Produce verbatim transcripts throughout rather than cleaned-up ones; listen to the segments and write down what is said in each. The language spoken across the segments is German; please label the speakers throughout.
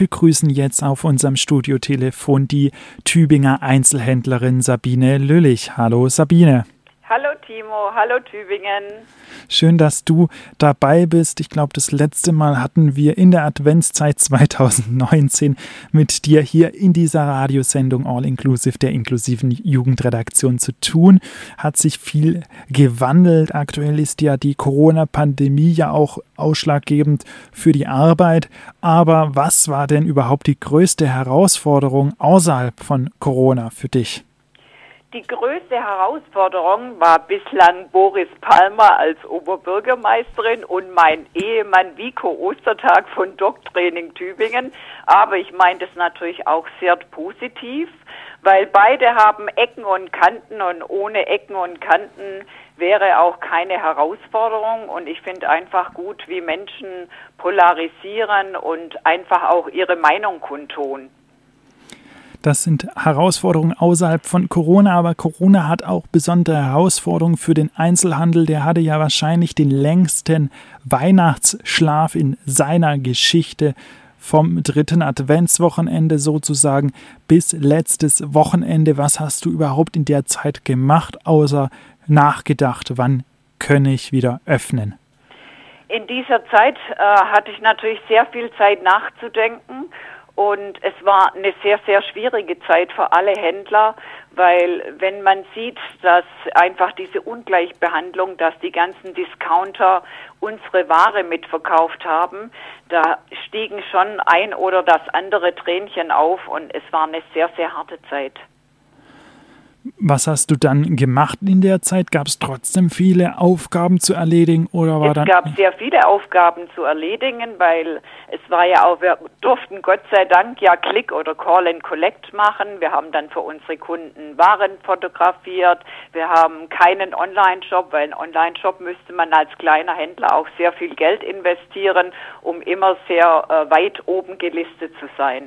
Speaker 1: begrüßen jetzt auf unserem Studiotelefon die Tübinger Einzelhändlerin Sabine Lüllich. Hallo Sabine.
Speaker 2: Hallo Timo, hallo Tübingen.
Speaker 1: Schön, dass du dabei bist. Ich glaube, das letzte Mal hatten wir in der Adventszeit zwanzig neunzehn mit dir hier in dieser Radiosendung All Inclusive, der inklusiven Jugendredaktion, zu tun. Hat sich viel gewandelt. Aktuell ist ja die Corona-Pandemie ja auch ausschlaggebend für die Arbeit. Aber was war denn überhaupt die größte Herausforderung außerhalb von Corona für dich?
Speaker 2: Die größte Herausforderung war bislang Boris Palmer als Oberbürgermeisterin und mein Ehemann Vico Ostertag von Doc-Training Tübingen. Aber ich meine das natürlich auch sehr positiv, weil beide haben Ecken und Kanten und ohne Ecken und Kanten wäre auch keine Herausforderung. Und ich finde einfach gut, wie Menschen polarisieren und einfach auch ihre Meinung kundtun.
Speaker 1: Das sind Herausforderungen außerhalb von Corona, aber Corona hat auch besondere Herausforderungen für den Einzelhandel. Der hatte ja wahrscheinlich den längsten Weihnachtsschlaf in seiner Geschichte, vom dritten Adventswochenende sozusagen bis letztes Wochenende. Was hast du überhaupt in der Zeit gemacht, außer nachgedacht, wann kann ich wieder öffnen?
Speaker 2: In dieser Zeit äh, hatte ich natürlich sehr viel Zeit nachzudenken. Und es war eine sehr, sehr schwierige Zeit für alle Händler, weil wenn man sieht, dass einfach diese Ungleichbehandlung, dass die ganzen Discounter unsere Ware mitverkauft haben, da stiegen schon ein oder das andere Tränchen auf und es war eine sehr, sehr harte Zeit.
Speaker 1: Was hast du dann gemacht in der Zeit? Gab es trotzdem viele Aufgaben zu erledigen? Oder war
Speaker 2: es
Speaker 1: dann
Speaker 2: gab sehr viele Aufgaben zu erledigen, weil es war ja auch, wir durften Gott sei Dank ja Click oder Call and Collect machen. Wir haben dann für unsere Kunden Waren fotografiert. Wir haben keinen Online-Shop, weil ein Online-Shop müsste man als kleiner Händler auch sehr viel Geld investieren, um immer sehr äh, weit oben gelistet zu sein.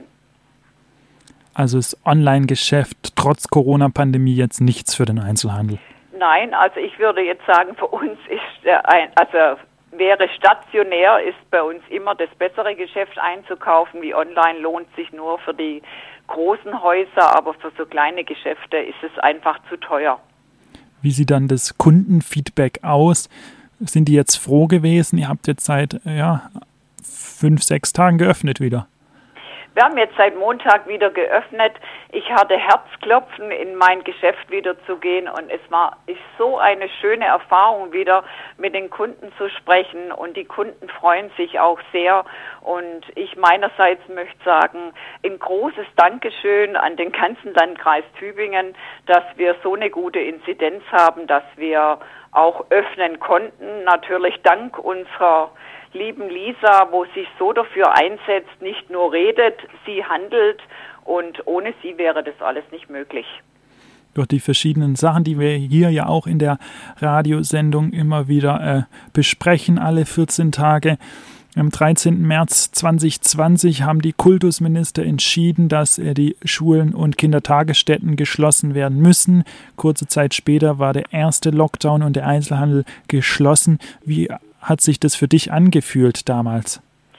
Speaker 1: Also ist Online-Geschäft trotz Corona-Pandemie jetzt nichts für den Einzelhandel?
Speaker 2: Nein, also ich würde jetzt sagen, für uns ist, äh, ein, also wäre stationär, ist bei uns immer das bessere Geschäft einzukaufen. Wie online lohnt sich nur für die großen Häuser, aber für so kleine Geschäfte ist es einfach zu teuer.
Speaker 1: Wie sieht dann das Kundenfeedback aus? Sind die jetzt froh gewesen? Ihr habt jetzt seit ja, fünf, sechs Tagen geöffnet wieder.
Speaker 2: Wir haben jetzt seit Montag wieder geöffnet. Ich hatte Herzklopfen, in mein Geschäft wieder zu gehen und es war ist so eine schöne Erfahrung, wieder mit den Kunden zu sprechen und die Kunden freuen sich auch sehr und ich meinerseits möchte sagen, ein großes Dankeschön an den ganzen Landkreis Tübingen, dass wir so eine gute Inzidenz haben, dass wir auch öffnen konnten, natürlich dank unserer lieben Lisa, wo sich so dafür einsetzt, nicht nur redet, sie handelt und ohne sie wäre das alles nicht möglich.
Speaker 1: Durch die verschiedenen Sachen, die wir hier ja auch in der Radiosendung immer wieder äh, besprechen, alle vierzehn Tage. Am dreizehnten März zweitausendzwanzig haben die Kultusminister entschieden, dass äh, die Schulen und Kindertagesstätten geschlossen werden müssen. Kurze Zeit später war der erste Lockdown und der Einzelhandel geschlossen. Wie hat sich das für dich angefühlt damals?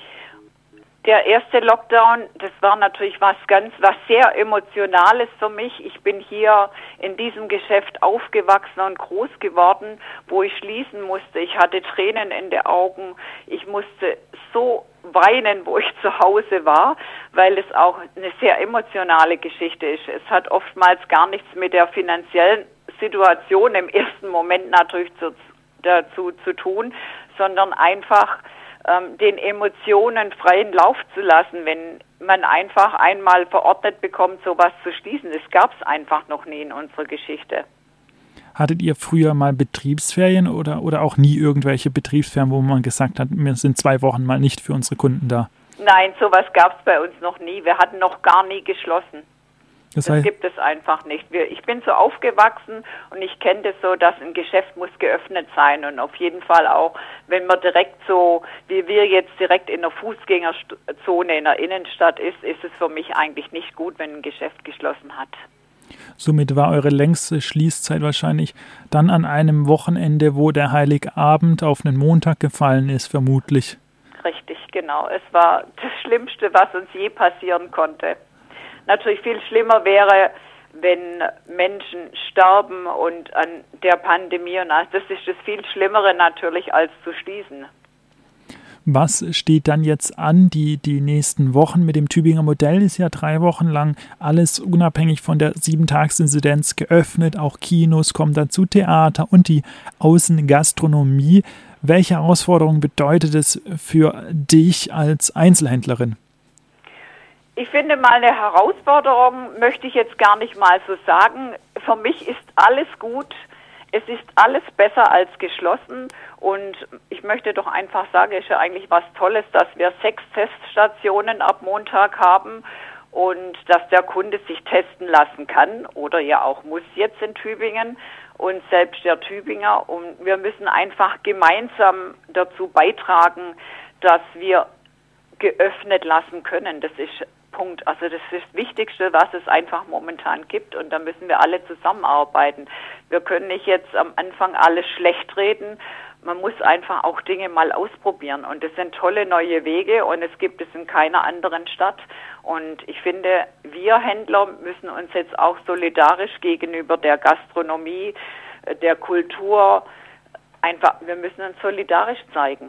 Speaker 2: Der erste Lockdown, das war natürlich was ganz, was sehr Emotionales für mich. Ich bin hier in diesem Geschäft aufgewachsen und groß geworden, wo ich schließen musste. Ich hatte Tränen in den Augen. Ich musste so weinen, wo ich zu Hause war, weil es auch eine sehr emotionale Geschichte ist. Es hat oftmals gar nichts mit der finanziellen Situation im ersten Moment natürlich zu, dazu zu tun, sondern einfach ähm, den Emotionen freien Lauf zu lassen, wenn man einfach einmal verordnet bekommt, sowas zu schließen. Das gab es einfach noch nie in unserer Geschichte.
Speaker 1: Hattet ihr früher mal Betriebsferien oder, oder auch nie irgendwelche Betriebsferien, wo man gesagt hat, wir sind zwei Wochen mal nicht für unsere Kunden da?
Speaker 2: Nein, sowas gab es bei uns noch nie. Wir hatten noch gar nie geschlossen.
Speaker 1: Das,
Speaker 2: das gibt es einfach nicht. Wir, ich bin so aufgewachsen und ich kenne das so, dass ein Geschäft muss geöffnet sein und auf jeden Fall auch, wenn man direkt so, wie wir jetzt direkt in der Fußgängerzone in der Innenstadt ist, ist es für mich eigentlich nicht gut, wenn ein Geschäft geschlossen hat.
Speaker 1: Somit war eure längste Schließzeit wahrscheinlich dann an einem Wochenende, wo der Heiligabend auf einen Montag gefallen ist, vermutlich.
Speaker 2: Richtig, genau. genau. Es war das Schlimmste, was uns je passieren konnte. Natürlich viel schlimmer wäre, wenn Menschen sterben und an der Pandemie, und das ist das viel Schlimmere natürlich, als zu schließen.
Speaker 1: Was steht dann jetzt an, die, die nächsten Wochen? Mit dem Tübinger Modell ist ja drei Wochen lang alles unabhängig von der sieben-Tages-Inzidenz geöffnet. Auch Kinos kommen dazu, Theater und die Außengastronomie. Welche Herausforderungen bedeutet es für dich als Einzelhändlerin?
Speaker 2: Ich finde mal, eine Herausforderung möchte ich jetzt gar nicht mal so sagen. Für mich ist alles gut. Es ist alles besser als geschlossen, und ich möchte doch einfach sagen, es ist ja eigentlich was Tolles, dass wir sechs Teststationen ab Montag haben und dass der Kunde sich testen lassen kann oder ja auch muss jetzt in Tübingen und selbst der Tübinger. Und wir müssen einfach gemeinsam dazu beitragen, dass wir geöffnet lassen können. Das ist Punkt. Also das ist das Wichtigste, was es einfach momentan gibt, und da müssen wir alle zusammenarbeiten. Wir können nicht jetzt am Anfang alles schlecht reden. Man muss einfach auch Dinge mal ausprobieren, und das sind tolle neue Wege, und es gibt es in keiner anderen Stadt. Und ich finde, wir Händler müssen uns jetzt auch solidarisch gegenüber der Gastronomie, der Kultur, einfach, wir müssen uns solidarisch zeigen.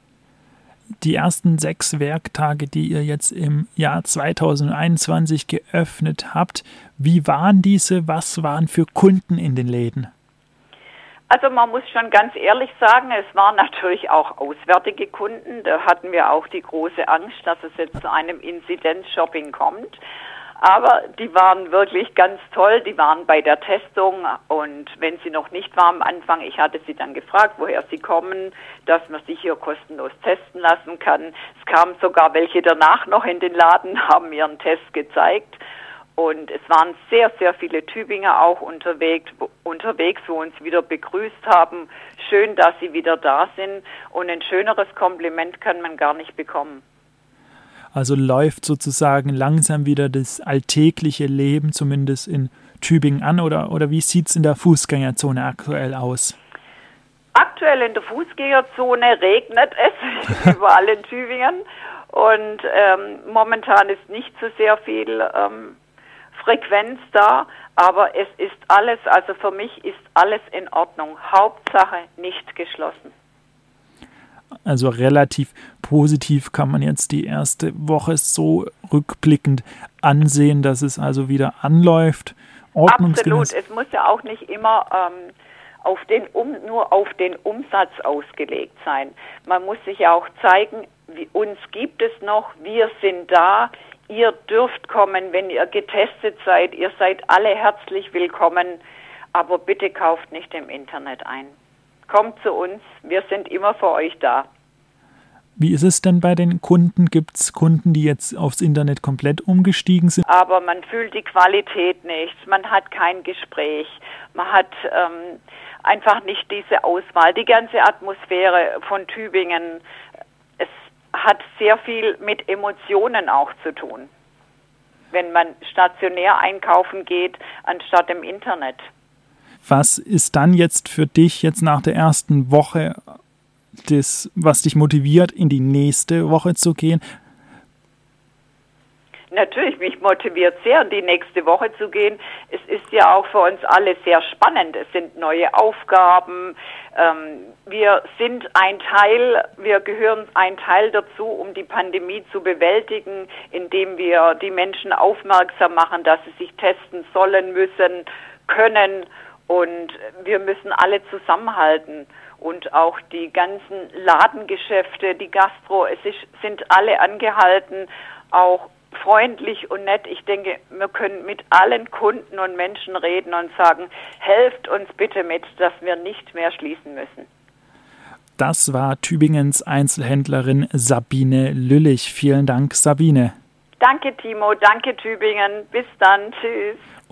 Speaker 1: Die ersten sechs Werktage, die ihr jetzt im Jahr zweitausendeinundzwanzig geöffnet habt, wie waren diese? Was waren für Kunden in den Läden?
Speaker 2: Also man muss schon ganz ehrlich sagen, es waren natürlich auch auswärtige Kunden. Da hatten wir auch die große Angst, dass es jetzt zu einem Inzidenz-Shopping kommt. Aber die waren wirklich ganz toll, die waren bei der Testung, und wenn sie noch nicht waren am Anfang, ich hatte sie dann gefragt, woher sie kommen, dass man sich hier kostenlos testen lassen kann. Es kamen sogar welche danach noch in den Laden, haben ihren Test gezeigt, und es waren sehr, sehr viele Tübinger auch unterwegs, unterwegs, wo uns wieder begrüßt haben. Schön, dass sie wieder da sind, und ein schöneres Kompliment kann man gar nicht bekommen.
Speaker 1: Also läuft sozusagen langsam wieder das alltägliche Leben, zumindest in Tübingen, an, oder, oder wie sieht es in der Fußgängerzone aktuell aus?
Speaker 2: Aktuell in der Fußgängerzone regnet es überall in Tübingen, und ähm, momentan ist nicht so sehr viel ähm, Frequenz da, aber es ist alles, also für mich ist alles in Ordnung. Hauptsache nicht geschlossen.
Speaker 1: Also relativ positiv kann man jetzt die erste Woche so rückblickend ansehen, dass es also wieder anläuft.
Speaker 2: Absolut, es muss ja auch nicht immer ähm, auf den um, nur auf den Umsatz ausgelegt sein. Man muss sich ja auch zeigen, wie, uns gibt es noch, wir sind da, ihr dürft kommen, wenn ihr getestet seid, ihr seid alle herzlich willkommen, aber bitte kauft nicht im Internet ein. Kommt zu uns, wir sind immer für euch da.
Speaker 1: Wie ist es denn bei den Kunden? Gibt es Kunden, die jetzt aufs Internet komplett umgestiegen sind?
Speaker 2: Aber man fühlt die Qualität nicht, man hat kein Gespräch, man hat ähm, einfach nicht diese Auswahl. Die ganze Atmosphäre von Tübingen, es hat sehr viel mit Emotionen auch zu tun, wenn man stationär einkaufen geht, anstatt im Internet.
Speaker 1: Was ist dann jetzt für dich jetzt nach der ersten Woche das, was dich motiviert, in die nächste Woche zu gehen?
Speaker 2: Natürlich, mich motiviert sehr, in die nächste Woche zu gehen. Es ist ja auch für uns alle sehr spannend. Es sind neue Aufgaben. Ähm, wir sind ein Teil, wir gehören ein Teil dazu, um die Pandemie zu bewältigen, indem wir die Menschen aufmerksam machen, dass sie sich testen sollen, müssen, können. Und wir müssen alle zusammenhalten, und auch die ganzen Ladengeschäfte, die Gastro, es ist, sind alle angehalten, auch freundlich und nett. Ich denke, wir können mit allen Kunden und Menschen reden und sagen, helft uns bitte mit, dass wir nicht mehr schließen müssen.
Speaker 1: Das war Tübingens Einzelhändlerin Sabine Lüllich. Vielen Dank, Sabine.
Speaker 2: Danke, Timo. Danke, Tübingen. Bis dann. Tschüss.